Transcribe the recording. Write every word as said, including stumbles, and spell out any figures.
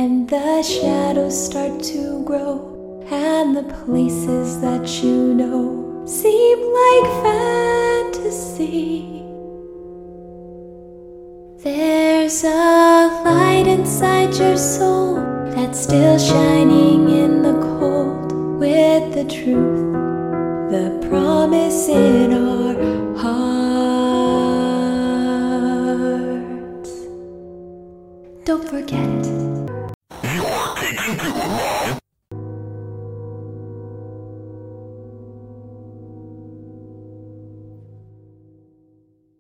when the shadows start to grow and the places that you know seem like fantasy. There's a light inside your soul that's still shining in the cold, with the truth, the promise in our hearts. Don't forget it.